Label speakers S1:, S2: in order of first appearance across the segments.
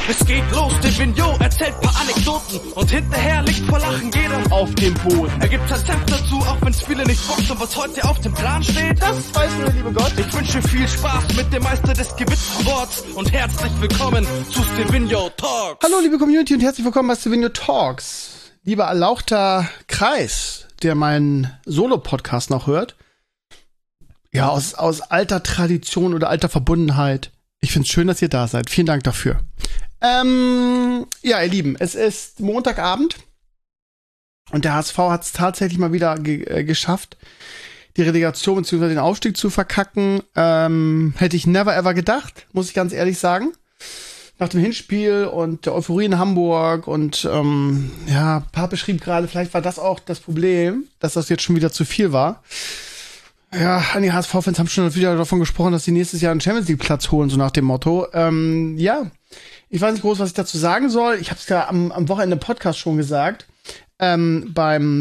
S1: Es geht los, der Vignot erzählt paar Anekdoten und hinterher liegt vor Lachen jeder auf dem Boden. Er gibt sein Senf dazu, auch wenn's viele nicht bockt. Und was heute auf dem Plan steht, das weiß nur der liebe Gott. Ich wünsche viel Spaß mit dem Meister des Gewitzworts und herzlich willkommen zu Stevino Talks.
S2: Hallo liebe Community und herzlich willkommen bei Stevino Talks. Lieber erlauchter Kreis, der meinen Solo-Podcast noch hört. Ja, aus alter Tradition oder alter Verbundenheit. Ich find's schön, dass ihr da seid. Vielen Dank dafür. Ja, ihr Lieben, es ist Montagabend und der HSV hat es tatsächlich mal wieder geschafft, die Relegation bzw. den Aufstieg zu verkacken. Hätte ich never ever gedacht, muss ich ganz ehrlich sagen. Nach dem Hinspiel und der Euphorie in Hamburg und ja, Pape schrieb gerade, vielleicht war das auch das Problem, dass das jetzt schon wieder zu viel war. Ja, einige HSV-Fans haben schon wieder davon gesprochen, dass sie nächstes Jahr einen Champions-League-Platz holen, so nach dem Motto. Ja, ich weiß nicht groß, was ich dazu sagen soll. Ich habe es ja am Wochenende im Podcast schon gesagt, beim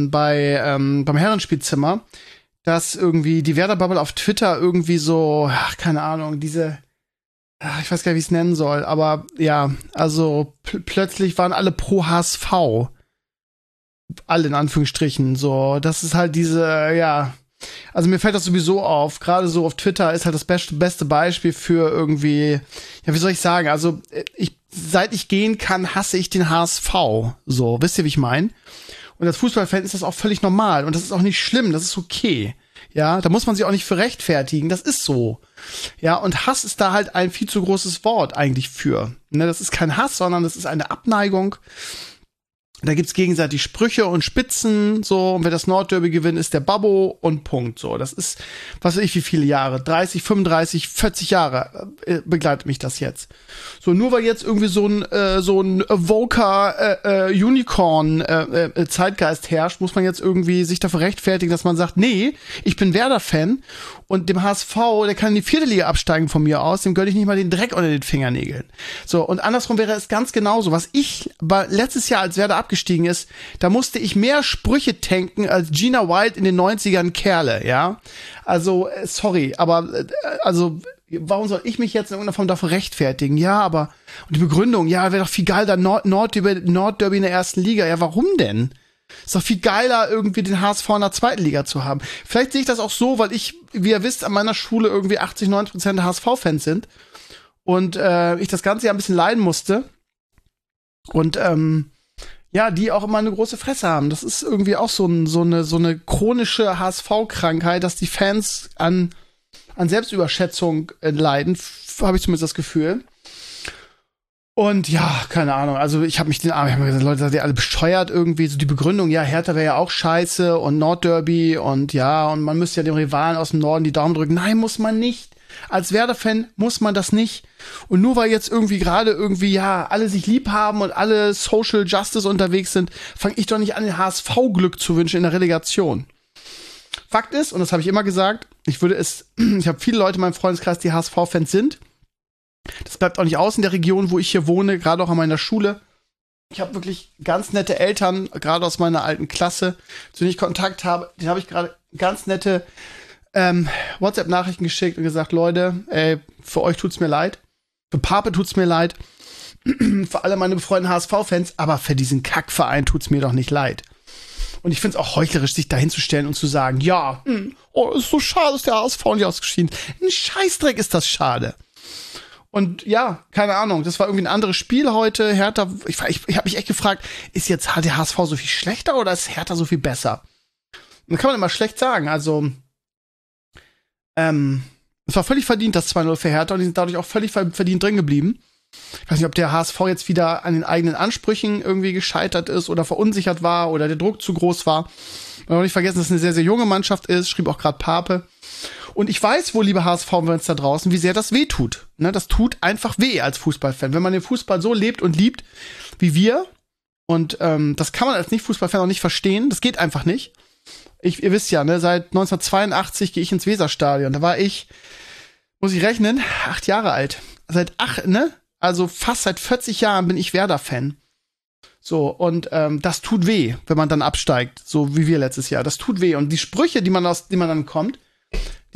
S2: Herrenspielzimmer, dass irgendwie die Werder-Bubble auf Twitter irgendwie so, ach, keine Ahnung, ich weiß gar nicht, wie ich es nennen soll, aber ja, also plötzlich waren alle pro HSV. Alle in Anführungsstrichen, so. Das ist halt diese, ja. Also mir fällt das sowieso auf, gerade so auf Twitter ist halt das beste Beispiel für irgendwie, ja, wie soll ich sagen, also seit ich gehen kann, hasse ich den HSV, so, wisst ihr, wie ich meine? Und als Fußballfan ist das auch völlig normal und das ist auch nicht schlimm, das ist okay, ja, da muss man sich auch nicht für rechtfertigen, das ist so, ja, und Hass ist da halt ein viel zu großes Wort eigentlich für, ne, das ist kein Hass, sondern das ist eine Abneigung. Da gibt's gegenseitig Sprüche und Spitzen, so, und wer das Nordderby gewinnt, ist der Babbo und Punkt, so. Das ist, was weiß ich, wie viele Jahre, 30, 35, 40 Jahre begleitet mich das jetzt. So, nur weil jetzt irgendwie so ein Voker Unicorn Zeitgeist herrscht, muss man jetzt irgendwie sich dafür rechtfertigen, dass man sagt, nee, ich bin Werder-Fan und dem HSV, der kann in die 4. Liga absteigen von mir aus, dem gönne ich nicht mal den Dreck unter den Fingernägeln. So, und andersrum wäre es ganz genauso. Was ich letztes Jahr, als Werder abgestiegen ist, da musste ich mehr Sprüche tanken als Gina Wild in den 90ern Kerle, ja? Also, sorry, aber, also, warum soll ich mich jetzt in irgendeiner Form dafür rechtfertigen? Ja, aber, und die Begründung, ja, wäre doch viel geil, da Nordderby in der 1. Liga. Ja, warum denn? Ist doch viel geiler, irgendwie den HSV in der 2. Liga zu haben. Vielleicht sehe ich das auch so, weil ich, wie ihr wisst, an meiner Schule irgendwie 80-90% der HSV-Fans sind. Und ich das Ganze ja ein bisschen leiden musste. Und ja, die auch immer eine große Fresse haben. Das ist irgendwie auch so eine chronische HSV-Krankheit, dass die Fans an Selbstüberschätzung leiden, habe ich zumindest das Gefühl. Und ja, keine Ahnung, also ich habe mir gesagt, Leute, seid ihr alle bescheuert irgendwie, so die Begründung, ja, Hertha wäre ja auch scheiße und Nordderby und ja, und man müsste ja dem Rivalen aus dem Norden die Daumen drücken. Nein, muss man nicht. Als Werder-Fan muss man das nicht. Und nur weil jetzt irgendwie gerade irgendwie, ja, alle sich lieb haben und alle Social Justice unterwegs sind, fange ich doch nicht an, den HSV Glück zu wünschen in der Relegation. Fakt ist, und das habe ich immer gesagt, ich habe viele Leute in meinem Freundeskreis, die HSV-Fans sind. Das bleibt auch nicht aus in der Region, wo ich hier wohne, gerade auch an meiner Schule. Ich habe wirklich ganz nette Eltern, gerade aus meiner alten Klasse, zu denen ich Kontakt habe. Denen habe ich gerade ganz nette WhatsApp-Nachrichten geschickt und gesagt, Leute, ey, für euch tut's mir leid. Für Pape tut's mir leid. Für alle meine befreundeten HSV-Fans, aber für diesen Kackverein tut's mir doch nicht leid. Und ich finde es auch heuchlerisch, sich da hinzustellen und zu sagen, ja, ist so schade, dass der HSV nicht ausgeschieden ist. Ein Scheißdreck ist das schade. Und ja, keine Ahnung, das war irgendwie ein anderes Spiel heute. Hertha, ich habe mich echt gefragt, ist jetzt der HSV so viel schlechter oder ist Hertha so viel besser? Und das kann man immer schlecht sagen. Also, es war völlig verdient, das 2-0 für Hertha und die sind dadurch auch völlig verdient drin geblieben. Ich weiß nicht, ob der HSV jetzt wieder an den eigenen Ansprüchen irgendwie gescheitert ist oder verunsichert war oder der Druck zu groß war. Man darf nicht vergessen, dass es eine sehr, sehr junge Mannschaft ist, schrieb auch gerade Pape. Und ich weiß wohl, liebe HSV-Fans da draußen, wie sehr das weh tut. Ne, das tut einfach weh als Fußballfan. Wenn man den Fußball so lebt und liebt wie wir, und das kann man als Nicht-Fußballfan auch nicht verstehen, das geht einfach nicht. Ihr wisst ja, ne, seit 1982 gehe ich ins Weserstadion. Da war ich, muss ich rechnen, 8 Jahre alt. Also fast seit 40 Jahren bin ich Werder-Fan. So, und das tut weh, wenn man dann absteigt, so wie wir letztes Jahr. Das tut weh. Und die Sprüche, die man dann kommt,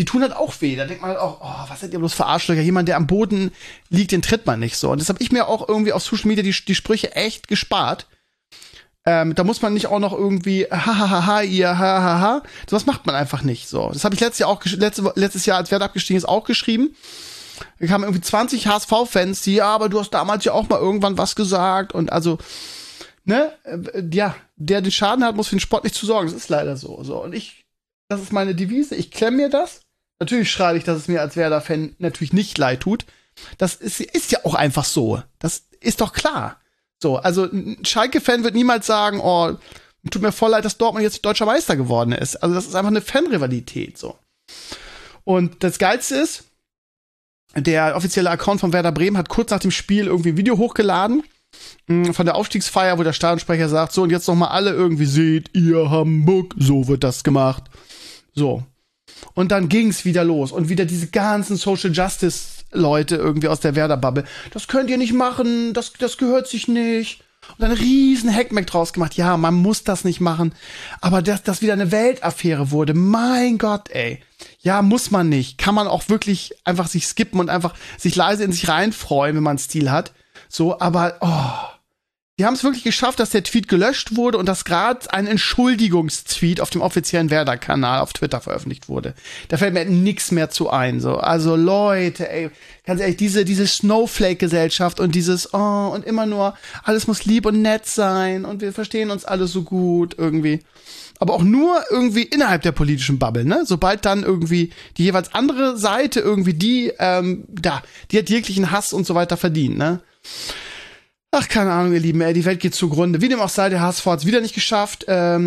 S2: die tun halt auch weh. Da denkt man halt auch, oh, was seid ihr bloß für Arschlöcher? Jemand, der am Boden liegt, den tritt man nicht so. Und das habe ich mir auch irgendwie auf Social Media die Sprüche echt gespart. Da muss man nicht auch noch irgendwie ihr hahaha. Sowas macht man einfach nicht so. Das habe ich letztes Jahr, als Werder abgestiegen ist, auch geschrieben. Da kamen irgendwie 20 HSV-Fans, die, ja, aber du hast damals ja auch mal irgendwann was gesagt. Und also, ne, ja, der den Schaden hat, muss für den Sport nicht zu sorgen. Das ist leider so. Und das ist meine Devise. Ich klemme mir das. Natürlich schreibe ich, dass es mir als Werder-Fan natürlich nicht leid tut. Das ist ja auch einfach so. Das ist doch klar. So, also ein Schalke-Fan wird niemals sagen, oh, tut mir voll leid, dass Dortmund jetzt deutscher Meister geworden ist. Also das ist einfach eine Fanrivalität, so. Und das Geilste ist, der offizielle Account von Werder Bremen hat kurz nach dem Spiel irgendwie ein Video hochgeladen von der Aufstiegsfeier, wo der Stadionsprecher sagt, so, und jetzt noch mal alle irgendwie, seht ihr Hamburg, so wird das gemacht. So. Und dann ging's wieder los und wieder diese ganzen Social Justice Leute irgendwie aus der Werder-Bubble. Das könnt ihr nicht machen, das gehört sich nicht. Und dann einen riesen Heckmeck draus gemacht. Ja, man muss das nicht machen. Aber dass das wieder eine Weltaffäre wurde, mein Gott, ey. Ja, muss man nicht. Kann man auch wirklich einfach sich skippen und einfach sich leise in sich reinfreuen, wenn man Stil hat. So, aber, die haben es wirklich geschafft, dass der Tweet gelöscht wurde und dass gerade ein Entschuldigungstweet auf dem offiziellen Werder-Kanal auf Twitter veröffentlicht wurde. Da fällt mir nichts mehr zu ein. So. Also Leute, ey, ganz ehrlich, diese Snowflake-Gesellschaft und dieses, und immer nur, alles muss lieb und nett sein und wir verstehen uns alle so gut irgendwie. Aber auch nur irgendwie innerhalb der politischen Bubble, ne? Sobald dann irgendwie die jeweils andere Seite irgendwie die hat jeglichen Hass und so weiter verdient, ne? Ach, keine Ahnung, ihr Lieben, ey, die Welt geht zugrunde. Wie dem auch sei, der HSV hat es wieder nicht geschafft.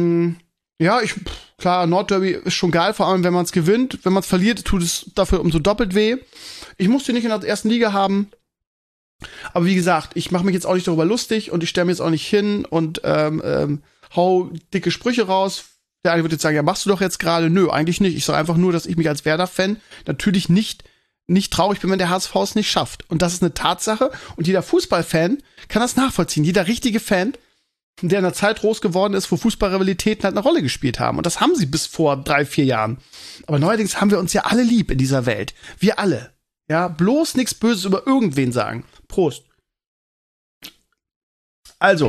S2: Klar, Nordderby ist schon geil, vor allem wenn man es gewinnt. Wenn man es verliert, tut es dafür umso doppelt weh. Ich musste nicht in der ersten Liga haben. Aber wie gesagt, ich mache mich jetzt auch nicht darüber lustig und ich stelle mir jetzt auch nicht hin und hau dicke Sprüche raus. Der eine wird jetzt sagen, ja, machst du doch jetzt gerade. Nö, eigentlich nicht. Ich sage einfach nur, dass ich mich als Werder-Fan natürlich nicht traurig bin, wenn der HSV es nicht schafft. Und das ist eine Tatsache. Und jeder Fußballfan kann das nachvollziehen. Jeder richtige Fan, der in einer Zeit groß geworden ist, wo Fußballrivalitäten halt eine Rolle gespielt haben. Und das haben sie bis vor 3-4 Jahren. Aber neuerdings haben wir uns ja alle lieb in dieser Welt. Wir alle. Ja, bloß nichts Böses über irgendwen sagen. Prost. Also.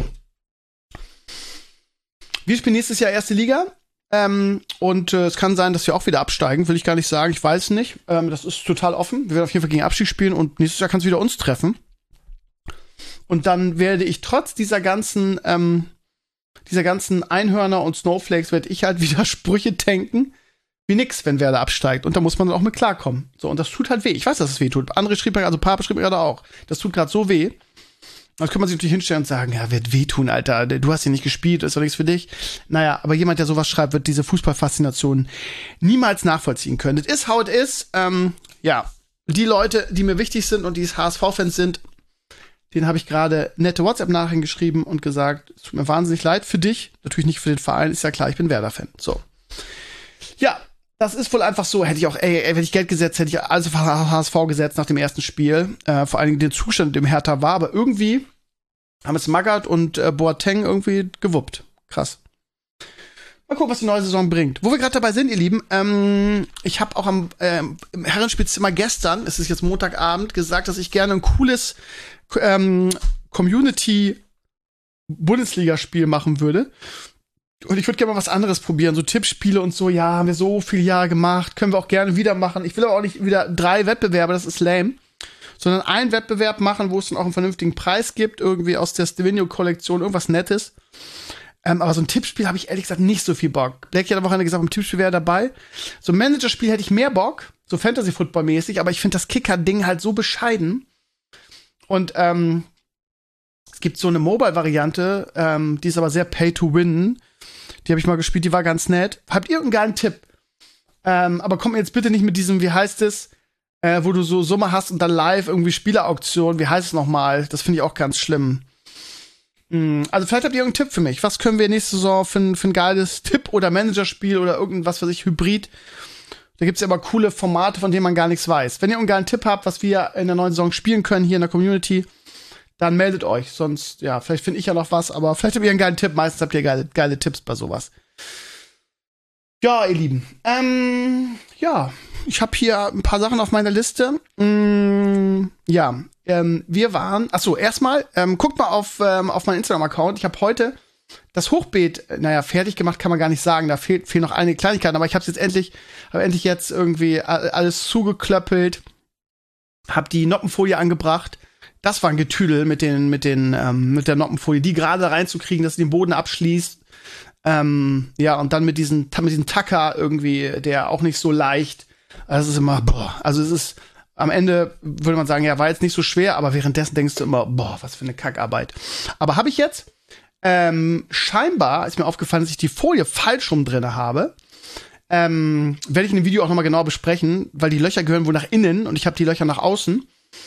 S2: Wir spielen nächstes Jahr erste Liga. Und es kann sein, dass wir auch wieder absteigen, will ich gar nicht sagen, ich weiß nicht. Das ist total offen. Wir werden auf jeden Fall gegen Abstieg spielen und nächstes Jahr kann es wieder uns treffen. Und dann werde ich trotz dieser ganzen Einhörner und Snowflakes, werde ich halt wieder Sprüche tanken, wie nix, wenn Werder absteigt. Und da muss man dann auch mit klarkommen. So, und das tut halt weh. Ich weiß, dass es weh tut. Papa schrieb mir gerade auch. Das tut gerade so weh. Das kann man sich natürlich hinstellen und sagen, ja, wird wehtun, Alter. Du hast hier nicht gespielt, ist doch nichts für dich. Naja, aber jemand, der sowas schreibt, wird diese Fußballfaszination niemals nachvollziehen können. Das ist, how it is. Ja, die Leute, die mir wichtig sind und die HSV-Fans sind, denen habe ich gerade nette WhatsApp-Nachrichten geschrieben und gesagt, es tut mir wahnsinnig leid für dich. Natürlich nicht für den Verein, ist ja klar, ich bin Werder-Fan. So. Ja, das ist wohl einfach so. Hätte ich auch, wenn ich Geld gesetzt, hätte ich also für HSV gesetzt nach dem ersten Spiel. Vor allen Dingen den Zustand, in dem Hertha war. Aber irgendwie haben es Magath und Boateng irgendwie gewuppt. Krass. Mal gucken, was die neue Saison bringt. Wo wir gerade dabei sind, ihr Lieben, ich habe auch im Herrenspielzimmer gestern, es ist jetzt Montagabend, gesagt, dass ich gerne ein cooles Community-Bundesligaspiel machen würde. Und ich würde gerne mal was anderes probieren, so Tippspiele und so. Ja, haben wir so viele Jahre gemacht, können wir auch gerne wieder machen. Ich will aber auch nicht wieder 3 Wettbewerbe, das ist lame. Sondern einen Wettbewerb machen, wo es dann auch einen vernünftigen Preis gibt, irgendwie aus der Stevenio-Kollektion, irgendwas Nettes. Aber so ein Tippspiel habe ich ehrlich gesagt nicht so viel Bock. Blackie hat am Wochenende gesagt, im Tippspiel wäre dabei. So ein Managerspiel hätte ich mehr Bock, so Fantasy-Football-mäßig, aber ich finde das Kicker-Ding halt so bescheiden. Und es gibt so eine Mobile-Variante, die ist aber sehr Pay-to-Win. Die habe ich mal gespielt, die war ganz nett. Habt ihr einen geilen Tipp? Aber kommt mir jetzt bitte nicht mit diesem, wie heißt es, wo du so Summe hast und dann live irgendwie Spielerauktion, wie heißt es nochmal? Das finde ich auch ganz schlimm. Also vielleicht habt ihr irgendeinen Tipp für mich. Was können wir nächste Saison für ein geiles Tipp- oder Managerspiel oder irgendwas, was ich Hybrid? Da gibt's ja aber coole Formate, von denen man gar nichts weiß. Wenn ihr einen geilen Tipp habt, was wir in der neuen Saison spielen können hier in der Community, dann meldet euch. Sonst, ja, vielleicht finde ich ja noch was, aber vielleicht habt ihr einen geilen Tipp. Meistens habt ihr geile Tipps bei sowas. Ja, ihr Lieben. Ja, ich habe hier ein paar Sachen auf meiner Liste. Wir waren, erstmal, guckt mal auf meinen Instagram-Account. Ich habe heute das Hochbeet, fertig gemacht kann man gar nicht sagen. Da fehlen noch einige Kleinigkeiten, aber ich habe jetzt endlich jetzt irgendwie alles zugeklöppelt, habe die Noppenfolie angebracht. Das war ein Getüdel mit der Noppenfolie, die gerade reinzukriegen, dass sie den Boden abschließt. Und dann mit diesem Tacker irgendwie, der auch nicht so leicht. Also es ist immer, also es ist, am Ende würde man sagen, ja, war jetzt nicht so schwer, aber währenddessen denkst du immer, was für eine Kackarbeit. Aber habe ich jetzt, scheinbar ist mir aufgefallen, dass ich die Folie falsch rum drin habe. Werde ich in dem Video auch nochmal genau besprechen, weil die Löcher gehören wohl nach innen und ich habe die Löcher nach außen.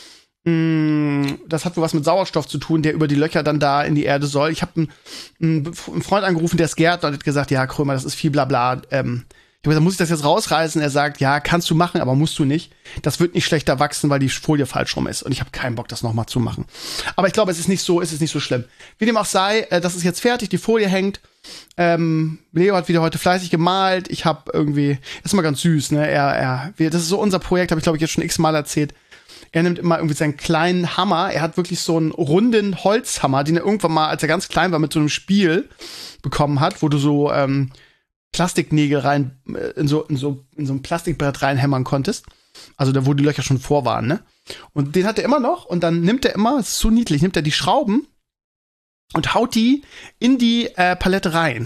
S2: Das hat wohl was mit Sauerstoff zu tun, der über die Löcher dann da in die Erde soll. Ich habe einen Freund angerufen, der ist Gärtner und hat gesagt, ja, Krömer, das ist viel Blabla. Ich habe gesagt, muss ich das jetzt rausreißen? Er sagt, ja, kannst du machen, aber musst du nicht. Das wird nicht schlechter wachsen, weil die Folie falsch rum ist. Und ich habe keinen Bock, das nochmal zu machen. Aber ich glaube, es ist nicht so schlimm. Wie dem auch sei, das ist jetzt fertig, die Folie hängt. Leo hat wieder heute fleißig gemalt. Ich habe irgendwie, ist immer ganz süß, ne? Das ist so unser Projekt, habe ich glaube ich jetzt schon x-mal erzählt. Er nimmt immer irgendwie seinen kleinen Hammer. Er hat wirklich so einen runden Holzhammer, den er irgendwann mal, als er ganz klein war, mit so einem Spiel bekommen hat, wo du so Plastiknägel rein in so ein Plastikbrett reinhämmern konntest. Also da, wo die Löcher schon vor waren, ne? Und den hat er immer noch und dann nimmt er immer, das ist so niedlich, nimmt er die Schrauben und haut die in die Palette rein.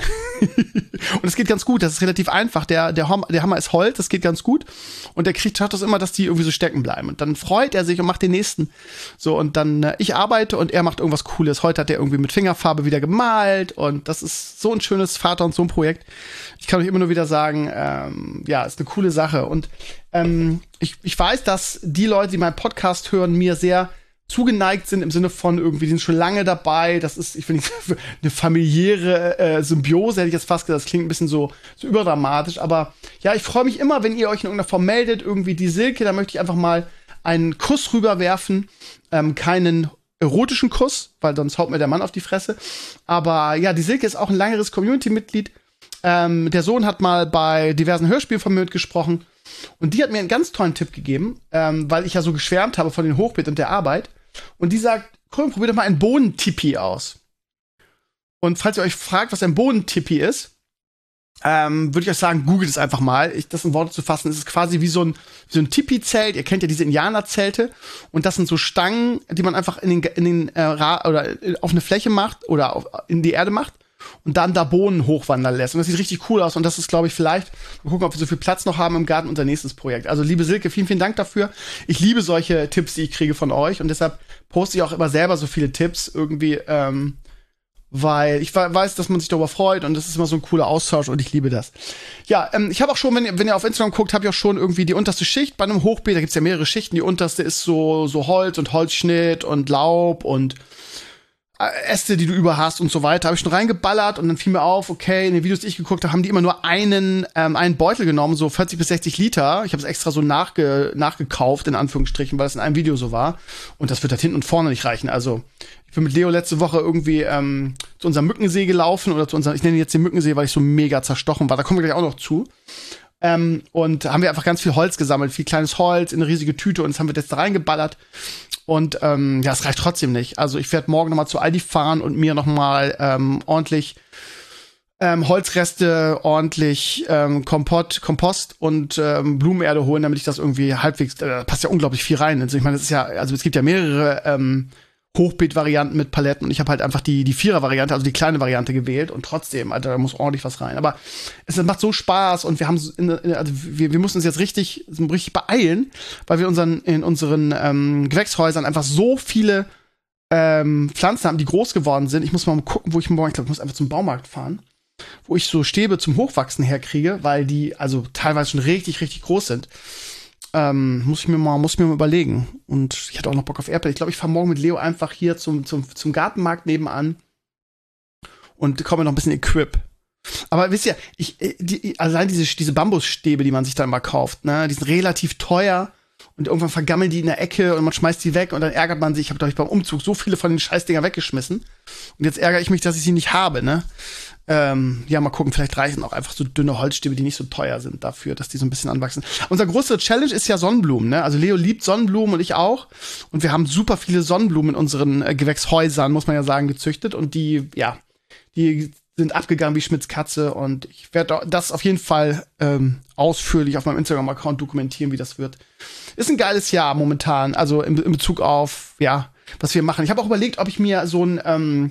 S2: Und es geht ganz gut, das ist relativ einfach. Der Hammer ist Holz, das geht ganz gut. Und der schaut das immer, dass die irgendwie so stecken bleiben. Und dann freut er sich und macht den nächsten. So, und dann ich arbeite und er macht irgendwas Cooles. Heute hat er irgendwie mit Fingerfarbe wieder gemalt. Und das ist so ein schönes Vater- und Sohn-Projekt. Ich kann euch immer nur wieder sagen, ist eine coole Sache. Und ich weiß, dass die Leute, die meinen Podcast hören, mir sehr zugeneigt sind im Sinne von irgendwie, die sind schon lange dabei, das ist, ich finde, eine familiäre Symbiose, hätte ich jetzt fast gesagt, das klingt ein bisschen so überdramatisch, aber ja, ich freue mich immer, wenn ihr euch in irgendeiner Form meldet, irgendwie die Silke, da möchte ich einfach mal einen Kuss rüberwerfen, keinen erotischen Kuss, weil sonst haut mir der Mann auf die Fresse, aber ja, die Silke ist auch ein langeres Community-Mitglied, der Sohn hat mal bei diversen Hörspielen von mir mitgesprochen. Und die hat mir einen ganz tollen Tipp gegeben, weil ich ja so geschwärmt habe von den Hochbeet und der Arbeit. Und die sagt, komm, probier doch mal ein Bohnentipi aus. Und falls ihr euch fragt, was ein Bohnentipi ist, würde ich euch sagen, googelt es einfach mal. Das in Worte zu fassen, ist es quasi wie so ein Tipi-Zelt. Ihr kennt ja diese Indianerzelte. Und das sind so Stangen, die man einfach oder auf eine Fläche macht oder in die Erde macht. Und dann da Bohnen hochwandern lässt. Und das sieht richtig cool aus. Und das ist, glaube ich, vielleicht, mal gucken, ob wir so viel Platz noch haben im Garten, unser nächstes Projekt. Also, liebe Silke, vielen, vielen Dank dafür. Ich liebe solche Tipps, die ich kriege von euch. Und deshalb poste ich auch immer selber so viele Tipps irgendwie, weil ich weiß, dass man sich darüber freut. Und das ist immer so ein cooler Austausch. Und ich liebe das. Ja, ich habe auch schon, wenn ihr auf Instagram guckt, habe ich auch schon irgendwie die unterste Schicht bei einem Hochbeet. Da gibt's ja mehrere Schichten. Die unterste ist so Holz und Holzschnitt und Laub und Äste, die du über hast und so weiter, habe ich schon reingeballert und dann fiel mir auf, okay, in den Videos, die ich geguckt habe, haben die immer nur einen Beutel genommen, so 40 bis 60 Liter. Ich habe es extra so nachgekauft, in Anführungsstrichen, weil es in einem Video so war. Und das wird halt hinten und vorne nicht reichen. Also, ich bin mit Leo letzte Woche irgendwie zu unserem Mückensee gelaufen oder ich nenne ihn jetzt den Mückensee, weil ich so mega zerstochen war. Da kommen wir gleich auch noch zu. Und haben wir einfach ganz viel Holz gesammelt, viel kleines Holz in eine riesige Tüte und das haben wir jetzt da reingeballert. Und es reicht trotzdem nicht. Also ich werde morgen noch mal zu Aldi fahren und mir noch mal ordentlich Holzreste, ordentlich Kompost und Blumenerde holen, damit ich das irgendwie halbwegs, passt ja unglaublich viel rein. Also ich meine, das ist ja, also es gibt ja mehrere Hochbeet-Varianten mit Paletten und ich habe halt einfach die Vierer-Variante, also die kleine Variante gewählt und trotzdem, Alter, da muss ordentlich was rein. Aber es macht so Spaß und wir haben wir mussten uns jetzt richtig beeilen, weil wir in unseren Gewächshäusern einfach so viele Pflanzen haben, die groß geworden sind. Ich muss mal gucken, wo ich glaube, ich muss einfach zum Baumarkt fahren, wo ich so Stäbe zum Hochwachsen herkriege, weil die also teilweise schon richtig, richtig groß sind. Muss ich mir mal überlegen. Und ich hatte auch noch Bock auf Erdbeeren. Ich glaube, ich fahre morgen mit Leo einfach hier zum Gartenmarkt nebenan und komme noch ein bisschen Equip. Aber wisst ihr, allein diese Bambusstäbe, die man sich da immer kauft, ne, die sind relativ teuer Und irgendwann vergammeln die in der Ecke und man schmeißt die weg und dann ärgert man sich. Ich habe, glaube ich, beim Umzug so viele von den Scheißdinger weggeschmissen. Und jetzt ärgere ich mich, dass ich sie nicht habe, ne? Ja, mal gucken, vielleicht reichen auch einfach so dünne Holzstäbe, die nicht so teuer sind dafür, dass die so ein bisschen anwachsen. Unser größere Challenge ist ja Sonnenblumen, ne? Also Leo liebt Sonnenblumen und ich auch. Und wir haben super viele Sonnenblumen in unseren Gewächshäusern, muss man ja sagen, gezüchtet. Und die sind abgegangen wie Schmitz Katze. Und ich werde das auf jeden Fall ausführlich auf meinem Instagram-Account dokumentieren, wie das wird. Ist ein geiles Jahr momentan, also in Bezug auf, ja, was wir machen. Ich habe auch überlegt, ob ich mir so ein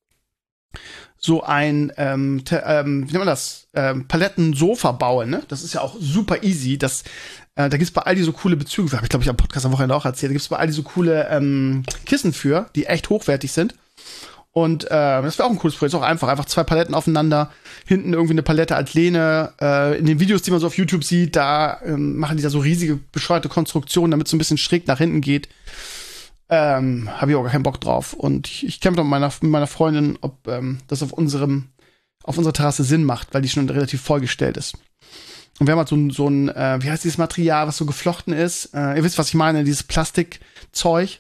S2: wie nennt man das, Palettensofa baue, ne? Das ist ja auch super easy. Da gibt's bei Aldi so coole Bezüge, habe ich glaube ich am Podcast am Wochenende auch erzählt, da gibt's bei Aldi so coole Kissen für, die echt hochwertig sind. Und das wäre auch ein cooles Projekt, ist auch einfach 2 Paletten aufeinander, hinten irgendwie eine Palette als Lehne. In den Videos, die man so auf YouTube sieht, da machen die da so riesige, bescheuerte Konstruktionen, damit es so ein bisschen schräg nach hinten geht. Habe ich auch gar keinen Bock drauf. Und ich kämpfe mit meiner Freundin, ob das auf unserer Terrasse Sinn macht, weil die schon relativ vollgestellt ist. Und wir haben halt so ein wie heißt dieses Material, was so geflochten ist? Ihr wisst, was ich meine, dieses Plastikzeug.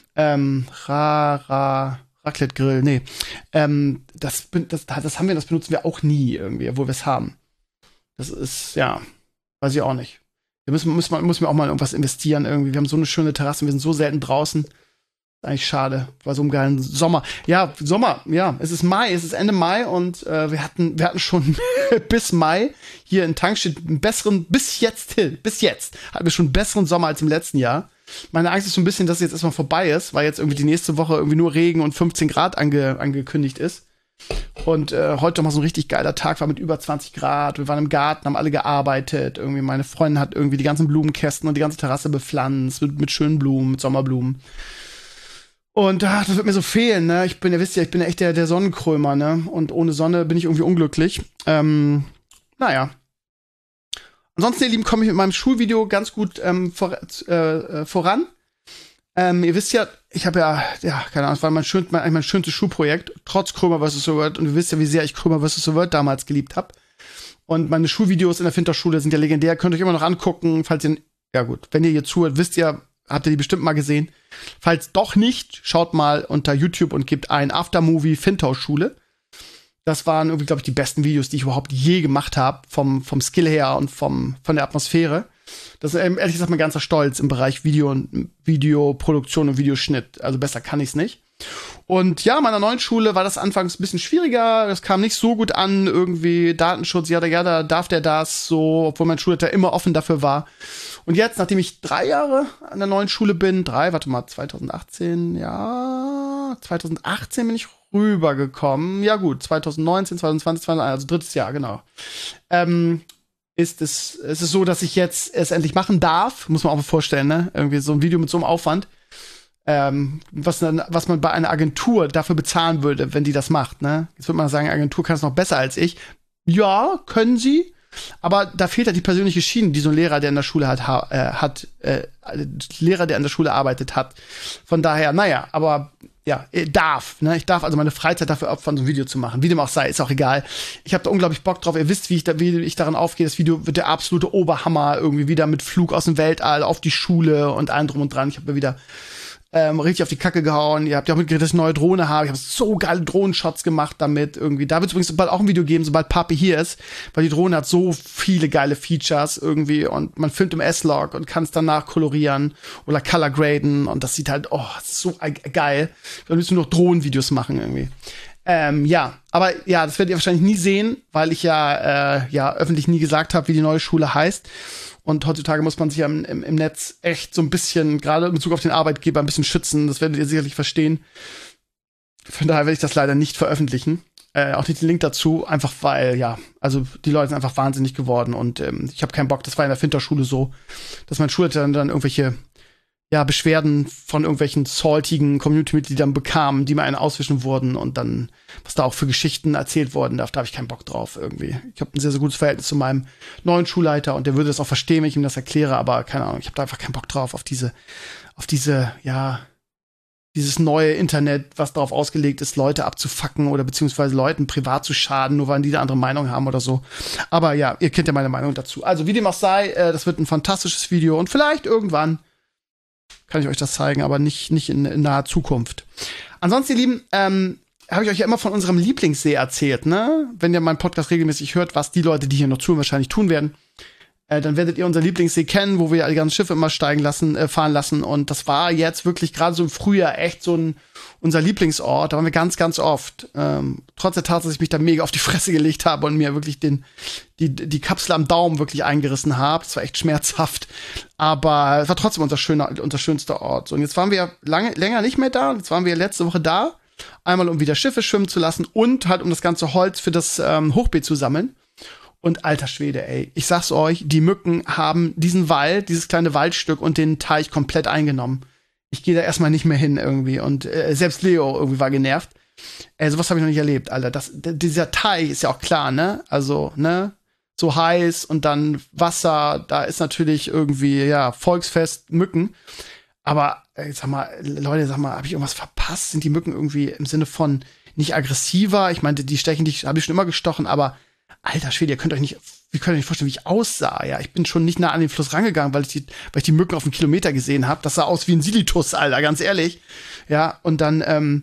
S2: Raclette-Grill, nee. Das benutzen wir auch nie irgendwie, obwohl wir es haben. Das ist, ja, weiß ich auch nicht. Wir müssen wir auch mal irgendwas investieren irgendwie. Wir haben so eine schöne Terrasse, wir sind so selten draußen. Ist eigentlich schade, bei so einem geilen Sommer. Ja, es ist Mai, es ist Ende Mai und wir hatten schon bis Mai hier in Tankstedt einen besseren, bis jetzt hatten wir schon einen besseren Sommer als im letzten Jahr. Meine Angst ist so ein bisschen, dass es jetzt erstmal vorbei ist, weil jetzt irgendwie die nächste Woche irgendwie nur Regen und 15 Grad angekündigt ist. Und heute mal so ein richtig geiler Tag war mit über 20 Grad. Wir waren im Garten, haben alle gearbeitet. Irgendwie meine Freundin hat irgendwie die ganzen Blumenkästen und die ganze Terrasse bepflanzt mit schönen Blumen, mit Sommerblumen. Und das wird mir so fehlen, ne? Ihr wisst ja, ich bin ja echt der Sonnenkrömer, ne? Und ohne Sonne bin ich irgendwie unglücklich. Naja. Ansonsten, ihr Lieben, komme ich mit meinem Schulvideo ganz gut voran. Ihr wisst ja, ich habe ja, keine Ahnung, es war mein schönstes Schulprojekt, trotz Krömer vs. The World. Und ihr wisst ja, wie sehr ich Krömer vs. The World damals geliebt habe. Und meine Schulvideos in der Finterschule sind ja legendär. Könnt ihr euch immer noch angucken, falls ihr, ja gut, wenn ihr hier zuhört, wisst ihr, habt ihr die bestimmt mal gesehen. Falls doch nicht, schaut mal unter YouTube und gebt ein Aftermovie Fintau-Schule. Das waren irgendwie, glaube ich, die besten Videos, die ich überhaupt je gemacht habe, vom Skill her und von der Atmosphäre. Das ist ehrlich gesagt mein ganzer Stolz im Bereich Videoproduktion und Videoschnitt. Also besser kann ich's nicht. Und ja, in meiner neuen Schule war das anfangs ein bisschen schwieriger. Das kam nicht so gut an, irgendwie Datenschutz, da darf der das so, obwohl mein Schulleiter immer offen dafür war. Und jetzt, nachdem ich 3 Jahre an der neuen Schule bin, 2018 bin ich rübergekommen. Ja gut, 2019, 2020, also 3. Jahr, genau. Ist es so, dass ich jetzt es endlich machen darf, muss man auch mal vorstellen, ne? Irgendwie so ein Video mit so einem Aufwand, was man bei einer Agentur dafür bezahlen würde, wenn die das macht, ne? Jetzt würde man sagen, Agentur kann es noch besser als ich. Ja, können sie, aber da fehlt halt die persönliche Schiene, die so ein Lehrer, der in der Schule Lehrer, der an der Schule arbeitet, hat. Von daher, naja, aber ja, ich darf also meine Freizeit dafür opfern, so ein Video zu machen. Wie dem auch sei, ist auch egal. Ich habe da unglaublich Bock drauf. Ihr wisst, wie ich daran aufgehe. Das Video wird der absolute Oberhammer. Irgendwie wieder mit Flug aus dem Weltall auf die Schule und allem drum und dran. Ich habe mir wieder richtig auf die Kacke gehauen. Ihr habt ja auch mitgekriegt, dass ich eine neue Drohne habe. Ich habe so geile Drohnenshots gemacht damit irgendwie. Da wird es übrigens bald auch ein Video geben, sobald Papi hier ist, weil die Drohne hat so viele geile Features irgendwie und man filmt im S-Log und kann es danach kolorieren oder color graden und das sieht halt, so geil. Wir müssen nur noch Drohnenvideos machen irgendwie. Ja, aber ja, das werdet ihr wahrscheinlich nie sehen, weil ich ja öffentlich nie gesagt habe, wie die neue Schule heißt. Und heutzutage muss man sich ja im Netz echt so ein bisschen, gerade in Bezug auf den Arbeitgeber, ein bisschen schützen. Das werdet ihr sicherlich verstehen. Von daher werde ich das leider nicht veröffentlichen. Auch nicht den Link dazu, einfach weil, also die Leute sind einfach wahnsinnig geworden. Und ich habe keinen Bock, das war in der Finterschule so, dass mein Schulleiter dann irgendwelche Beschwerden von irgendwelchen saltigen Community-Mitgliedern bekam, die mir einen auswischen wurden und dann, was da auch für Geschichten erzählt worden, da habe ich keinen Bock drauf irgendwie. Ich habe ein sehr, sehr gutes Verhältnis zu meinem neuen Schulleiter und der würde das auch verstehen, wenn ich ihm das erkläre, aber keine Ahnung, ich habe da einfach keinen Bock drauf, auf dieses neue Internet, was darauf ausgelegt ist, Leute abzufacken oder beziehungsweise Leuten privat zu schaden, nur weil die eine andere Meinung haben oder so. Aber ja, ihr kennt ja meine Meinung dazu. Also wie dem auch sei, das wird ein fantastisches Video und vielleicht irgendwann kann ich euch das zeigen, aber nicht in naher Zukunft. Ansonsten, ihr Lieben, habe ich euch ja immer von unserem Lieblingssee erzählt, ne? Wenn ihr meinen Podcast regelmäßig hört, was die Leute, die hier noch zuhören, wahrscheinlich tun werden, dann werdet ihr unseren Lieblingssee kennen, wo wir die ganzen Schiffe immer fahren lassen. Und das war jetzt wirklich gerade so im Frühjahr echt so unser Lieblingsort. Da waren wir ganz, ganz oft. Trotz der Tatsache, dass ich mich da mega auf die Fresse gelegt habe und mir wirklich die Kapsel am Daumen wirklich eingerissen habe. Das war echt schmerzhaft. Aber es war trotzdem unser schönster Ort. So, und jetzt waren wir länger nicht mehr da. Jetzt waren wir letzte Woche da. Einmal, um wieder Schiffe schwimmen zu lassen und halt, um das ganze Holz für das Hochbeet zu sammeln. Und alter Schwede, ey, ich sag's euch, die Mücken haben diesen Wald, dieses kleine Waldstück und den Teich komplett eingenommen. Ich gehe da erstmal nicht mehr hin irgendwie. Und selbst Leo irgendwie war genervt. Sowas habe ich noch nicht erlebt, Alter. Dieser Teich ist ja auch klar, ne? Also, ne? So heiß und dann Wasser, da ist natürlich irgendwie, ja, Volksfest, Mücken. Aber, sag mal, Leute, habe ich irgendwas verpasst? Sind die Mücken irgendwie im Sinne von nicht aggressiver? Ich meinte, die stechen dich, habe ich schon immer gestochen, aber alter Schwede, wir könnt euch nicht vorstellen, wie ich aussah. Ja, ich bin schon nicht nah an den Fluss rangegangen, weil ich die Mücken auf einen Kilometer gesehen habe. Das sah aus wie ein Silitus, Alter, ganz ehrlich. Ja, und dann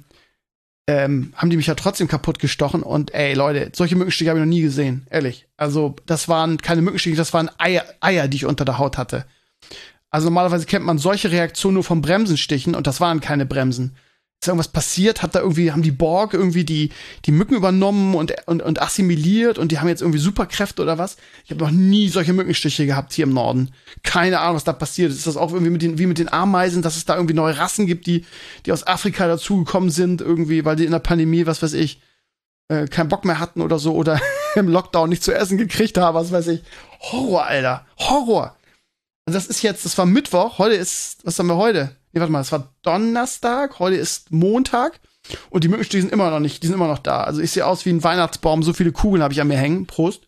S2: haben die mich ja trotzdem kaputt gestochen. Und ey, Leute, solche Mückenstiche habe ich noch nie gesehen, ehrlich. Also, das waren keine Mückenstiche, das waren Eier, die ich unter der Haut hatte. Also normalerweise kennt man solche Reaktionen nur vom Bremsenstichen und das waren keine Bremsen. Ist irgendwas passiert? Haben die Borg irgendwie die Mücken übernommen und assimiliert und die haben jetzt irgendwie Superkräfte oder was? Ich habe noch nie solche Mückenstiche gehabt hier im Norden. Keine Ahnung, was da passiert ist. Ist das auch irgendwie wie mit den Ameisen, dass es da irgendwie neue Rassen gibt, die aus Afrika dazugekommen sind, irgendwie, weil die in der Pandemie, was weiß ich, keinen Bock mehr hatten oder so oder im Lockdown nicht zu essen gekriegt haben, was weiß ich. Horror, Alter. Horror. Also das war Mittwoch, was haben wir heute? Nee, warte mal, es war Donnerstag, heute ist Montag und die Mückenstiche sind immer noch da. Also ich sehe aus wie ein Weihnachtsbaum, so viele Kugeln habe ich an mir hängen. Prost.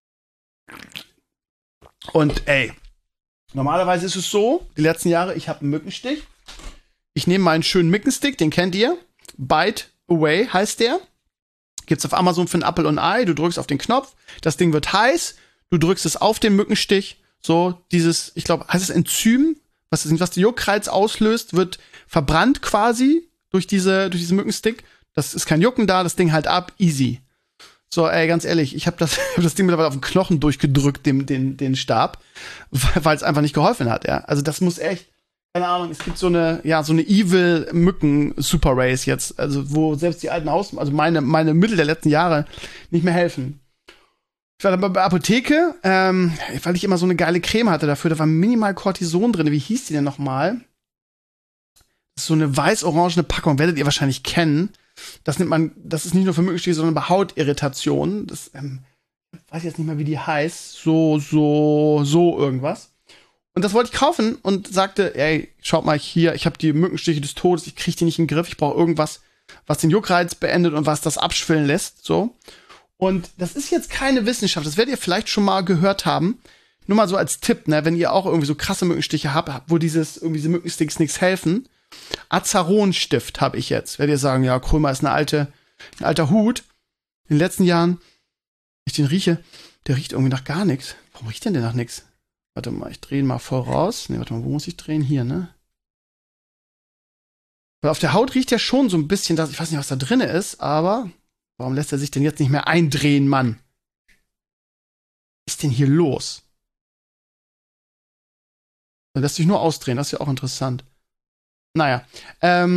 S2: Und ey, normalerweise ist es so, die letzten Jahre, ich habe einen Mückenstich. Ich nehme meinen schönen Mückenstick, den kennt ihr. Bite Away heißt der. Gibt's auf Amazon für ein Apfel und ein Ei. Du drückst auf den Knopf, das Ding wird heiß, du drückst es auf den Mückenstich. So, ich glaube, heißt es Enzym, was die Juckreiz auslöst, wird verbrannt quasi durch diesen Mückenstick. Das ist kein Jucken da, das Ding halt ab, easy. So, ey, ganz ehrlich, ich habe das Ding mittlerweile auf den Knochen durchgedrückt, den Stab, weil es einfach nicht geholfen hat, ja. Also das muss echt, keine Ahnung, es gibt so eine Evil Mücken Super Race jetzt, also wo selbst die alten also meine Mittel der letzten Jahre nicht mehr helfen. Ich war dann bei der Apotheke, weil ich immer so eine geile Creme hatte dafür. Da war minimal Cortison drin. Wie hieß die denn nochmal? Das ist so eine weiß-orangene Packung, werdet ihr wahrscheinlich kennen. Das ist nicht nur für Mückenstiche, sondern bei Hautirritationen. Das, weiß ich jetzt nicht mehr, wie die heißt. So irgendwas. Und das wollte ich kaufen und sagte, ey, schaut mal hier, ich habe die Mückenstiche des Todes, ich kriege die nicht in den Griff. Ich brauche irgendwas, was den Juckreiz beendet und was das abschwillen lässt, so. Und das ist jetzt keine Wissenschaft, das werdet ihr vielleicht schon mal gehört haben. Nur mal so als Tipp, ne, wenn ihr auch irgendwie so krasse Mückenstiche habt, wo diese Mückensticks nichts helfen. Azaronstift habe ich jetzt. Werdet ihr sagen, ja, Krömer ist ein alter Hut. In den letzten Jahren, wenn ich den rieche, der riecht irgendwie nach gar nichts. Warum riecht denn der nach nichts? Warte mal, ich drehe ihn mal voll raus. Ne, warte mal, wo muss ich drehen? Hier, ne? Weil auf der Haut riecht ja schon so ein bisschen, ich weiß nicht, was da drin ist, aber warum lässt er sich denn jetzt nicht mehr eindrehen, Mann? Was ist denn hier los? Er lässt sich nur ausdrehen, das ist ja auch interessant. Naja, der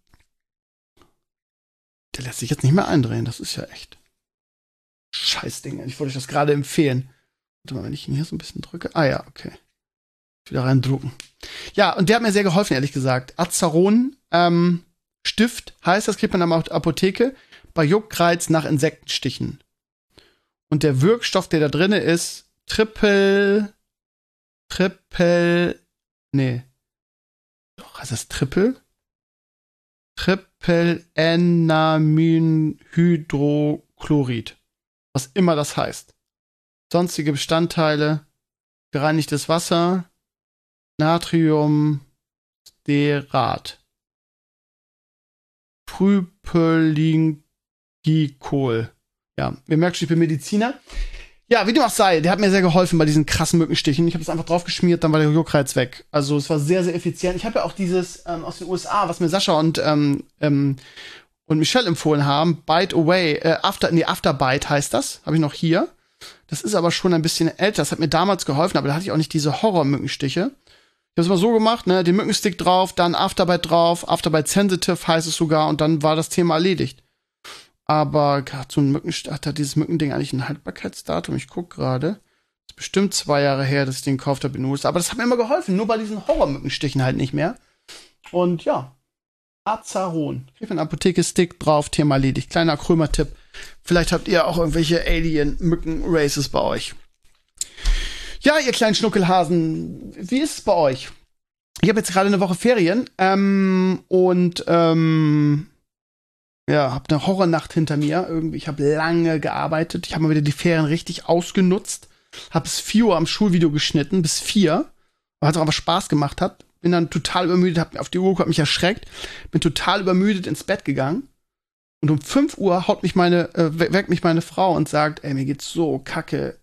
S2: lässt sich jetzt nicht mehr eindrehen, das ist ja echt Scheißding. Ich wollte euch das gerade empfehlen. Warte mal, wenn ich ihn hier so ein bisschen drücke. Ah ja, okay. Wieder reindrucken. Ja, und der hat mir sehr geholfen, ehrlich gesagt. Azaron Stift heißt, das kriegt man in der Apotheke bei Juckreiz nach Insektenstichen. Und der Wirkstoff, der da drin ist, heißt das Triple-Enamynhydrochlorid. Was immer das heißt. Sonstige Bestandteile, gereinigtes Wasser, Natriumstearat, Propylenglycol. Ja, ihr merkt schon, ich bin Mediziner. Ja, wie dem auch sei, der hat mir sehr geholfen bei diesen krassen Mückenstichen. Ich habe es einfach drauf geschmiert, dann war der Juckreiz weg. Also es war sehr, sehr effizient. Ich habe ja auch dieses aus den USA, was mir Sascha und Michelle empfohlen haben, Bite Away, Afterbite heißt das, habe ich noch hier. Das ist aber schon ein bisschen älter. Das hat mir damals geholfen, aber da hatte ich auch nicht diese Horror-Mückenstiche. Ich habe es mal so gemacht, ne, den Mückenstick drauf, dann Afterbite drauf, Afterbite Sensitive heißt es sogar und dann war das Thema erledigt. Aber so ein hat dieses Mückending eigentlich ein Haltbarkeitsdatum? Ich guck gerade. Ist bestimmt 2 Jahre her, dass ich den gekauft habe in den USA. Aber das hat mir immer geholfen, nur bei diesen Horror-Mückenstichen halt nicht mehr. Und ja, Azaron. Krieg einen Apotheke-Stick drauf, Thema erledigt. Kleiner Krömer-Tipp. Vielleicht habt ihr auch irgendwelche Alien-Mücken-Races bei euch. Ja, ihr kleinen Schnuckelhasen, wie ist es bei euch? Ich habe jetzt gerade eine Woche Ferien ja, hab eine Horrornacht hinter mir. Irgendwie, ich habe lange gearbeitet. Ich habe mal wieder die Ferien richtig ausgenutzt. Hab bis 4 Uhr am Schulvideo geschnitten, bis 4. Weil es auch aber Spaß gemacht hat. Bin dann total übermüdet, hab auf die Uhr geguckt, hab mich erschreckt. Bin total übermüdet ins Bett gegangen. Und um 5 Uhr weckt mich meine Frau und sagt, ey, mir geht's so kacke.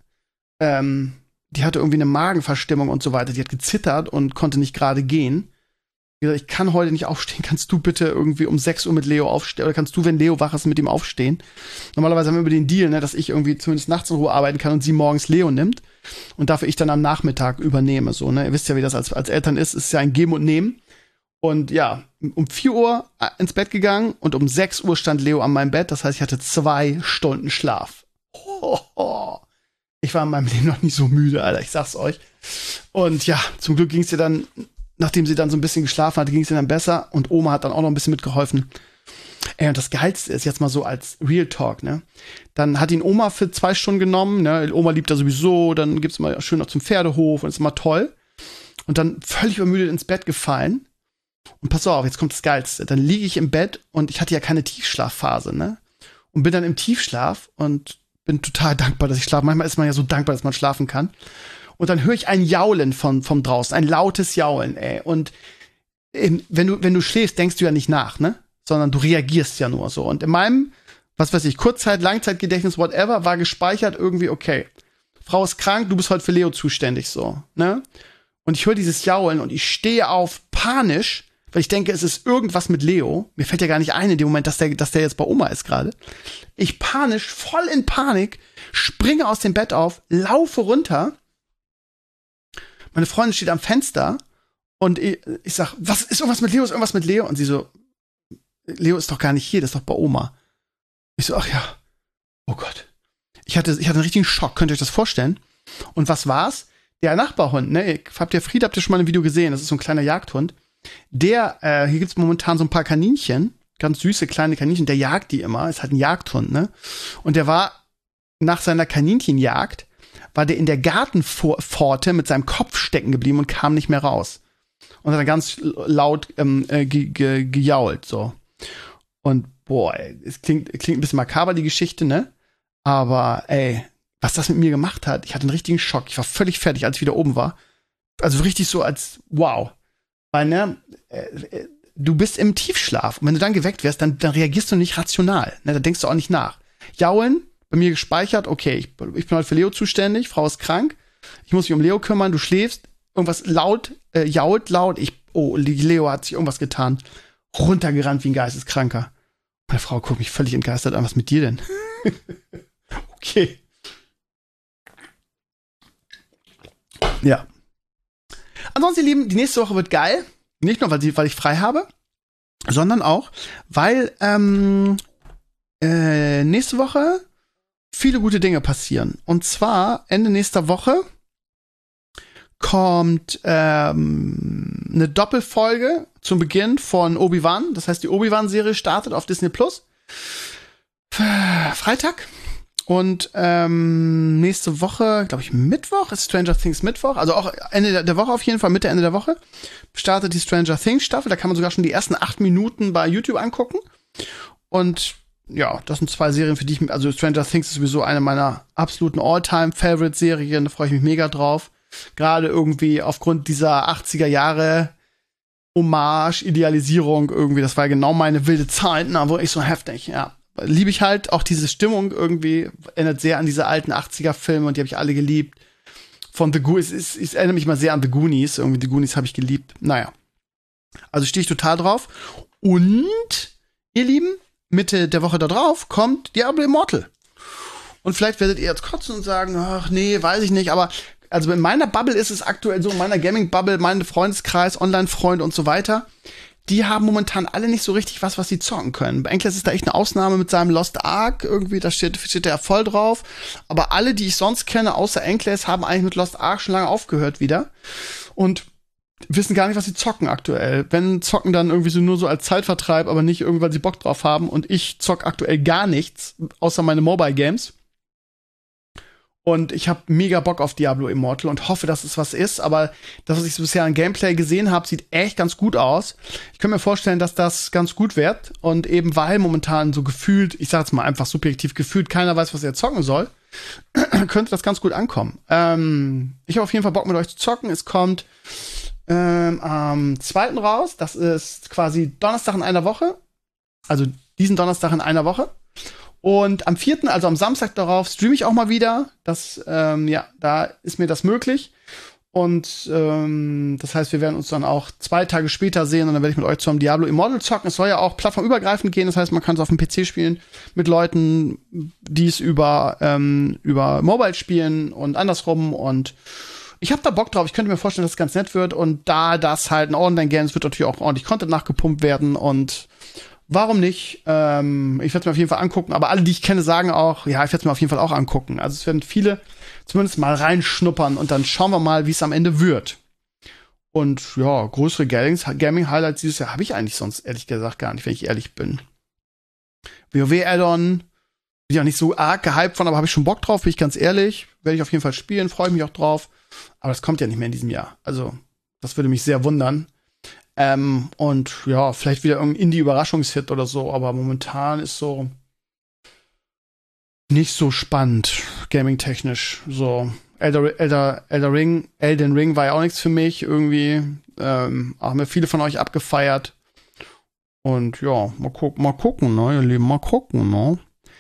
S2: Die hatte irgendwie eine Magenverstimmung und so weiter. Die hat gezittert und konnte nicht gerade gehen. Ich gesagt, ich kann heute nicht aufstehen. Kannst du bitte irgendwie um 6 Uhr mit Leo aufstehen? Oder kannst du, wenn Leo wach ist, mit ihm aufstehen? Normalerweise haben wir über den Deal, ne, dass ich irgendwie zumindest nachts in Ruhe arbeiten kann und sie morgens Leo nimmt. Und dafür ich dann am Nachmittag übernehme. So, ne? Ihr wisst ja, wie das als Eltern ist. Es ist ja ein Geben und Nehmen. Und ja, um 4 Uhr ins Bett gegangen und um 6 Uhr stand Leo an meinem Bett. Das heißt, ich hatte 2 Stunden Schlaf. Ich war in meinem Leben noch nie so müde, Alter. Ich sag's euch. Und ja, zum Glück ging's ihr dann, nachdem sie dann so ein bisschen geschlafen hatte, ging's ihr dann besser. Und Oma hat dann auch noch ein bisschen mitgeholfen. Ey, und das Geilste ist jetzt mal so als Real Talk, ne? Dann hat ihn Oma für 2 Stunden genommen, ne? Oma liebt er sowieso. Dann gibt's mal schön noch zum Pferdehof und ist immer toll. Und dann völlig übermüdet ins Bett gefallen. Und pass auf, jetzt kommt das Geilste. Dann liege ich im Bett und ich hatte ja keine Tiefschlafphase, ne? Und bin dann im Tiefschlaf und bin total dankbar, dass ich schlafe. Manchmal ist man ja so dankbar, dass man schlafen kann. Und dann höre ich ein Jaulen von draußen, ein lautes Jaulen, ey. Und wenn du schläfst, denkst du ja nicht nach, ne? Sondern du reagierst ja nur so. Und in meinem, was weiß ich, Kurzzeit-, Langzeitgedächtnis, whatever, war gespeichert irgendwie, okay, Frau ist krank, du bist heute für Leo zuständig, so, ne? Und ich höre dieses Jaulen und ich stehe auf panisch, weil ich denke, es ist irgendwas mit Leo. Mir fällt ja gar nicht ein in dem Moment, dass der jetzt bei Oma ist gerade. Ich panisch, voll in Panik, springe aus dem Bett auf, laufe runter. Meine Freundin steht am Fenster und ich sag, was ist irgendwas mit Leo? Ist irgendwas mit Leo? Und sie so, Leo ist doch gar nicht hier, das ist doch bei Oma. Ich so, ach ja, oh Gott. Ich hatte einen richtigen Schock, könnt ihr euch das vorstellen? Und was war's? Der Nachbarhund, ne? Habt ihr schon mal ein Video gesehen? Das ist so ein kleiner Jagdhund. Hier gibt's momentan so ein paar Kaninchen, ganz süße kleine Kaninchen, der jagt die immer, ist halt ein Jagdhund, ne? Und der war nach seiner Kaninchenjagd, war der in der Gartenpforte mit seinem Kopf stecken geblieben und kam nicht mehr raus. Und hat dann ganz laut gejault, so. Und boah, ey, es klingt ein bisschen makaber, die Geschichte, ne? Aber ey, was das mit mir gemacht hat, ich hatte einen richtigen Schock. Ich war völlig fertig, als ich wieder oben war. Also richtig so als, wow. Weil, ne, du bist im Tiefschlaf. Und wenn du dann geweckt wirst, dann reagierst du nicht rational. Ne, da denkst du auch nicht nach. Jaulen, bei mir gespeichert, okay, ich bin heute für Leo zuständig, Frau ist krank, ich muss mich um Leo kümmern, du schläfst, irgendwas jault laut, Leo hat sich irgendwas getan. Runtergerannt wie ein Geisteskranker. Meine Frau guckt mich völlig entgeistert an, was mit dir denn? Okay. Ja. Ansonsten, ihr Lieben, die nächste Woche wird geil. Nicht nur, weil ich frei habe, sondern auch, weil nächste Woche viele gute Dinge passieren. Und zwar Ende nächster Woche kommt eine Doppelfolge zum Beginn von Obi-Wan. Das heißt, die Obi-Wan-Serie startet auf Disney Plus. Freitag. Und nächste Woche, glaube ich, Mittwoch, ist Stranger Things Mittwoch. Also auch Ende der Woche auf jeden Fall, Mitte, Ende der Woche, startet die Stranger Things Staffel. Da kann man sogar schon die ersten 8 Minuten bei YouTube angucken. Und ja, das sind 2 Serien, für die also Stranger Things ist sowieso eine meiner absoluten All-Time-Favorite-Serien. Da freue ich mich mega drauf. Gerade irgendwie aufgrund dieser 80er Jahre Hommage, Idealisierung irgendwie. Das war genau meine wilde Zeit, wo ich so heftig, ja. liebe ich halt. Auch diese Stimmung irgendwie erinnert sehr an diese alten 80er-Filme und die habe ich alle geliebt. Von The Goonies, es erinnert mich mal sehr an The Goonies. Irgendwie The Goonies habe ich geliebt. Naja. Also stehe ich total drauf. Und, ihr Lieben, Mitte der Woche da drauf kommt Diablo Immortal. Und vielleicht werdet ihr jetzt kotzen und sagen, ach nee, weiß ich nicht, aber also in meiner Bubble ist es aktuell so, in meiner Gaming-Bubble, mein Freundeskreis, Online-Freund und so weiter, die haben momentan alle nicht so richtig was sie zocken können. Bei Enkles ist da echt eine Ausnahme mit seinem Lost Ark, irgendwie, da steht der voll drauf. Aber alle, die ich sonst kenne, außer Enkles, haben eigentlich mit Lost Ark schon lange aufgehört wieder. Und wissen gar nicht, was sie zocken aktuell. Wenn zocken dann irgendwie so nur so als Zeitvertreib, aber nicht irgendwie, weil sie Bock drauf haben. Und ich zock aktuell gar nichts, außer meine Mobile Games. Und ich habe mega Bock auf Diablo Immortal und hoffe, dass es was ist. Aber das, was ich bisher an Gameplay gesehen habe, sieht echt ganz gut aus. Ich kann mir vorstellen, dass das ganz gut wird. Und eben weil momentan so gefühlt, ich sag jetzt mal einfach subjektiv gefühlt, keiner weiß, was er zocken soll, könnte das ganz gut ankommen. Ich habe auf jeden Fall Bock, mit euch zu zocken. Es kommt am 2. raus. Das ist quasi Donnerstag in einer Woche. Also diesen Donnerstag in einer Woche. Und am 4., also am Samstag darauf, streame ich auch mal wieder. Das, da ist mir das möglich. Und das heißt, wir werden uns dann auch 2 Tage später sehen und dann werde ich mit euch zum Diablo Immortal zocken. Es soll ja auch plattformübergreifend gehen, das heißt, man kann es auf dem PC spielen mit Leuten, die es über Mobile spielen und andersrum. Und ich habe da Bock drauf. Ich könnte mir vorstellen, dass es ganz nett wird. Und da das halt ein Online-Game ist, wird natürlich auch ordentlich Content nachgepumpt werden. Und warum nicht? Ich werde es mir auf jeden Fall angucken. Aber alle, die ich kenne, sagen auch, ja, ich werde es mir auf jeden Fall auch angucken. Also es werden viele zumindest mal reinschnuppern und dann schauen wir mal, wie es am Ende wird. Und ja, größere Gaming-Highlights dieses Jahr habe ich eigentlich sonst ehrlich gesagt gar nicht, wenn ich ehrlich bin. WoW-Add-on bin ich auch nicht so arg gehypt von, aber habe ich schon Bock drauf, bin ich ganz ehrlich. Werde ich auf jeden Fall spielen, freue mich auch drauf. Aber das kommt ja nicht mehr in diesem Jahr. Also, das würde mich sehr wundern. Und ja, vielleicht wieder irgendein Indie-Überraschungshit oder so, aber momentan ist so nicht so spannend, gaming-technisch. So, Elden Ring war ja auch nichts für mich, irgendwie. Haben mir viele von euch abgefeiert. Und ja, mal gucken, ne, ihr Lieben, mal gucken, ne.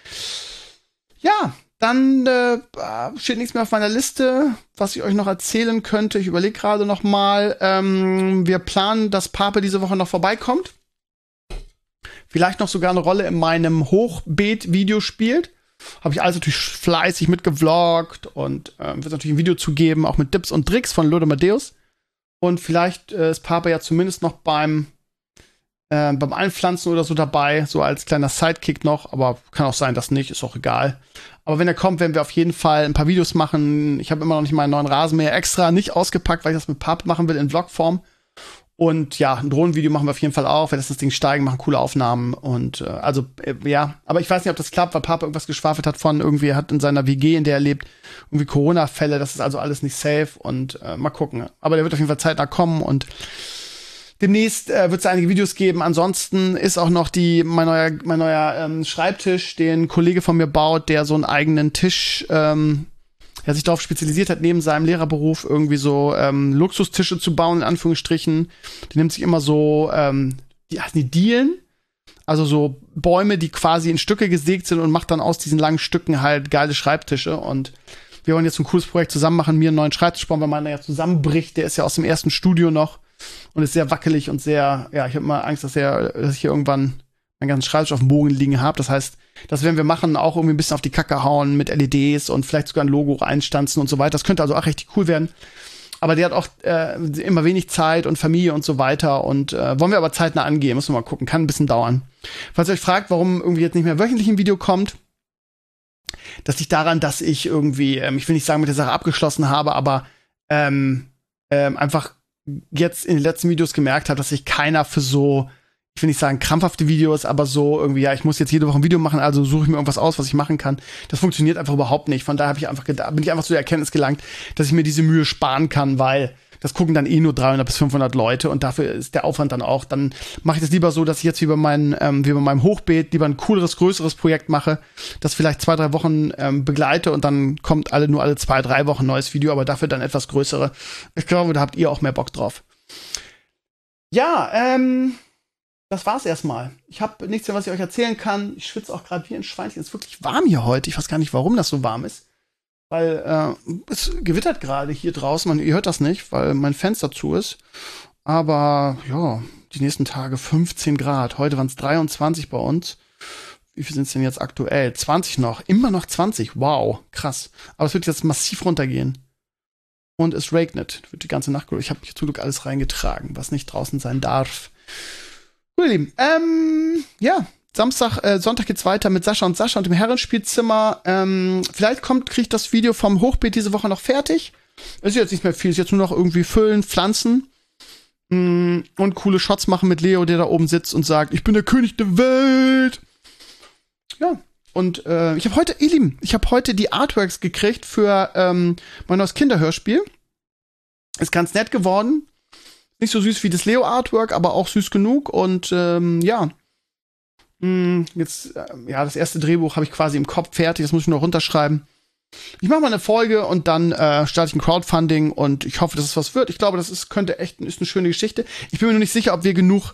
S2: Ja, dann steht nichts mehr auf meiner Liste, was ich euch noch erzählen könnte. Ich überlege gerade noch mal. Wir planen, dass Pape diese Woche noch vorbeikommt. Vielleicht noch sogar eine Rolle in meinem Hochbeet-Video spielt. Habe ich alles natürlich fleißig mitgevloggt und wird natürlich ein Video zugeben, auch mit Tipps und Tricks von Lode Matthäus. Und vielleicht ist Pape ja zumindest noch beim Einpflanzen oder so dabei, so als kleiner Sidekick noch, aber kann auch sein, dass nicht, ist auch egal. Aber wenn er kommt, werden wir auf jeden Fall ein paar Videos machen. Ich habe immer noch nicht meinen neuen Rasenmäher extra nicht ausgepackt, weil ich das mit Pape machen will in Vlogform. Und ja, ein Drohnenvideo machen wir auf jeden Fall auch. Wir lassen das Ding steigen, machen coole Aufnahmen. Und ja, aber ich weiß nicht, ob das klappt, weil Pape irgendwas geschwafelt hat von irgendwie, er hat in seiner WG, in der er lebt, irgendwie Corona-Fälle. Das ist also alles nicht safe. Und mal gucken. Aber der wird auf jeden Fall zeitnah kommen und demnächst wird es einige Videos geben. Ansonsten ist auch noch mein neuer Schreibtisch, den ein Kollege von mir baut, der so einen eigenen Tisch, der sich darauf spezialisiert hat, neben seinem Lehrerberuf irgendwie so Luxustische zu bauen, in Anführungsstrichen. Die nimmt sich immer so, die heißen die Dielen, also so Bäume, die quasi in Stücke gesägt sind und macht dann aus diesen langen Stücken halt geile Schreibtische. Und wir wollen jetzt ein cooles Projekt zusammen machen, mir einen neuen Schreibtisch bauen, weil meiner ja zusammenbricht. Der ist ja aus dem ersten Studio noch. Und ist sehr wackelig und sehr, ja, ich habe immer Angst, dass ich hier irgendwann meinen ganzen Schreibtisch auf dem Bogen liegen habe. Das heißt, das werden wir machen, auch irgendwie ein bisschen auf die Kacke hauen mit LEDs und vielleicht sogar ein Logo reinstanzen und so weiter. Das könnte also auch richtig cool werden. Aber der hat auch immer wenig Zeit und Familie und so weiter. Und wollen wir aber zeitnah angehen, müssen wir mal gucken. Kann ein bisschen dauern. Falls ihr euch fragt, warum irgendwie jetzt nicht mehr wöchentlich ein Video kommt, das liegt daran, dass ich irgendwie, ich will nicht sagen, mit der Sache abgeschlossen habe, aber einfach jetzt in den letzten Videos gemerkt habe, dass sich keiner für so, ich will nicht sagen krampfhafte Videos, aber so irgendwie, ja, ich muss jetzt jede Woche ein Video machen, also suche ich mir irgendwas aus, was ich machen kann. Das funktioniert einfach überhaupt nicht. Von daher bin ich einfach zu der Erkenntnis gelangt, dass ich mir diese Mühe sparen kann, weil das gucken dann eh nur 300 bis 500 Leute und dafür ist der Aufwand dann auch. Dann mache ich das lieber so, dass ich jetzt wie bei meinem Hochbeet lieber ein cooleres, größeres Projekt mache, das vielleicht 2-3 Wochen begleite und dann kommt alle 2-3 Wochen ein neues Video, aber dafür dann etwas größere. Ich glaube, da habt ihr auch mehr Bock drauf. Ja, das war's erstmal. Ich habe nichts mehr, was ich euch erzählen kann. Ich schwitze auch gerade wie ein Schweinchen. Es ist wirklich warm hier heute. Ich weiß gar nicht, warum das so warm ist. Weil es gewittert gerade hier draußen. Ihr hört das nicht, weil mein Fenster zu ist. Aber ja, die nächsten Tage 15 Grad. Heute waren es 23 bei uns. Wie viel sind es denn jetzt aktuell? 20 noch. Immer noch 20. Wow, krass. Aber es wird jetzt massiv runtergehen. Und es regnet. Wird die ganze Nacht. Ich habe hier zum Glück alles reingetragen, was nicht draußen sein darf. Gut, ihr Lieben. Ja, Sonntag geht's weiter mit Sascha und dem Herrenspielzimmer. Vielleicht kriege ich das Video vom Hochbeet diese Woche noch fertig. Es ist jetzt nicht mehr viel. Es ist jetzt nur noch irgendwie füllen, pflanzen. Und coole Shots machen mit Leo, der da oben sitzt und sagt, ich bin der König der Welt. Ja, und ich habe heute, ihr Lieben, die Artworks gekriegt für mein neues Kinderhörspiel. Ist ganz nett geworden. Nicht so süß wie das Leo-Artwork, aber auch süß genug. Und ja, jetzt, das erste Drehbuch habe ich quasi im Kopf fertig. Das muss ich noch runterschreiben. Ich mache mal eine Folge und dann starte ich ein Crowdfunding und ich hoffe, dass es was wird. Ich glaube, das ist eine schöne Geschichte. Ich bin mir nur nicht sicher, ob wir genug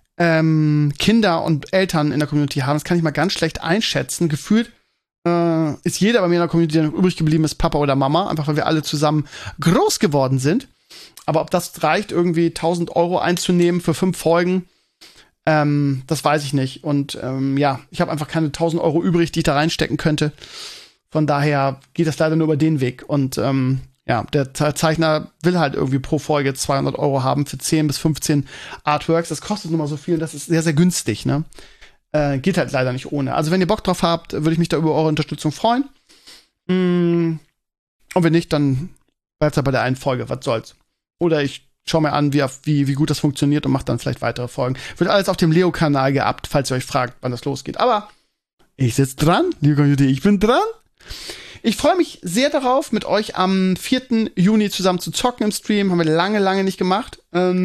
S2: Kinder und Eltern in der Community haben. Das kann ich mal ganz schlecht einschätzen. Gefühlt ist jeder bei mir in der Community, der noch übrig geblieben ist, Papa oder Mama, einfach weil wir alle zusammen groß geworden sind. Aber ob das reicht, irgendwie 1.000 € einzunehmen für 5 Folgen, das weiß ich nicht. Und ich habe einfach keine 1.000 € übrig, die ich da reinstecken könnte. Von daher geht das leider nur über den Weg. Und der Zeichner will halt irgendwie pro Folge 200 € haben für 10 bis 15 Artworks. Das kostet nun mal so viel, das ist sehr, sehr günstig, ne? Geht halt leider nicht ohne. Also wenn ihr Bock drauf habt, würde ich mich da über eure Unterstützung freuen. Und wenn nicht, dann bleibt es bei der einen Folge. Was soll's? Oder ich schaue mir an, wie gut das funktioniert und mache dann vielleicht weitere Folgen. Wird alles auf dem Leo-Kanal geabt, falls ihr euch fragt, wann das losgeht. Aber ich sitze dran, liebe Community, ich bin dran. Ich freue mich sehr darauf, mit euch am 4. Juni zusammen zu zocken im Stream. Haben wir lange, lange nicht gemacht.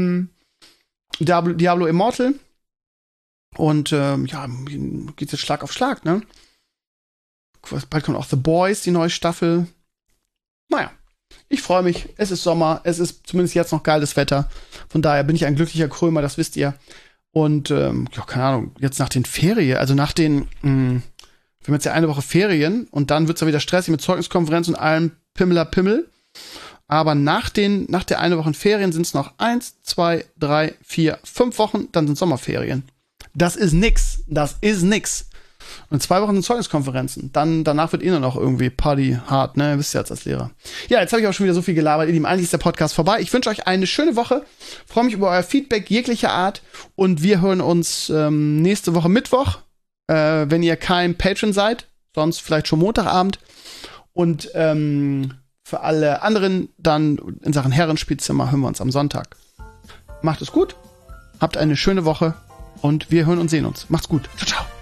S2: Diablo Immortal. Und geht jetzt Schlag auf Schlag, ne? Bald kommt auch The Boys, die neue Staffel. Naja, ich freue mich. Es ist Sommer. Es ist zumindest jetzt noch geiles Wetter. Von daher bin ich ein glücklicher Krömer, das wisst ihr. Und, keine Ahnung, jetzt nach den Ferien, also nach den, wir haben jetzt ja eine Woche Ferien und dann wird's ja wieder stressig mit Zeugniskonferenz und allem Pimmel. Aber nach der eine Woche Ferien sind es noch 1, 2, 3, 4, 5 Wochen, dann sind Sommerferien. Das ist nix. Und 2 Wochen sind Zeugniskonferenzen. Danach wird nur noch irgendwie Party hart, ne? Wisst ihr als Lehrer. Ja, jetzt habe ich auch schon wieder so viel gelabert. Ihr Lieben, eigentlich ist der Podcast vorbei. Ich wünsche euch eine schöne Woche. Freue mich über euer Feedback jeglicher Art. Und wir hören uns nächste Woche Mittwoch, wenn ihr kein Patron seid. Sonst vielleicht schon Montagabend. Und für alle anderen dann in Sachen Herrenspielzimmer hören wir uns am Sonntag. Macht es gut. Habt eine schöne Woche. Und wir hören und sehen uns. Macht's gut. Ciao, ciao.